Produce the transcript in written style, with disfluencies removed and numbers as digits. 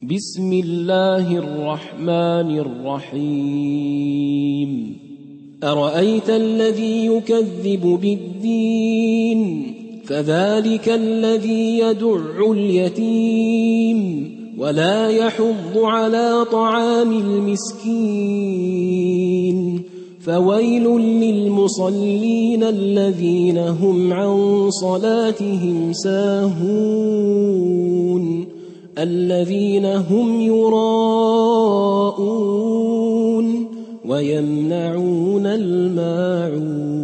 بسم الله الرحمن الرحيم أرأيت الذي يكذب بالدين فذلك الذي يدع اليتيم ولا يحض على طعام المسكين فويل للمصلين الذين هم عن صلاتهم ساهون الذين هم يراءون ويمنعون الماعون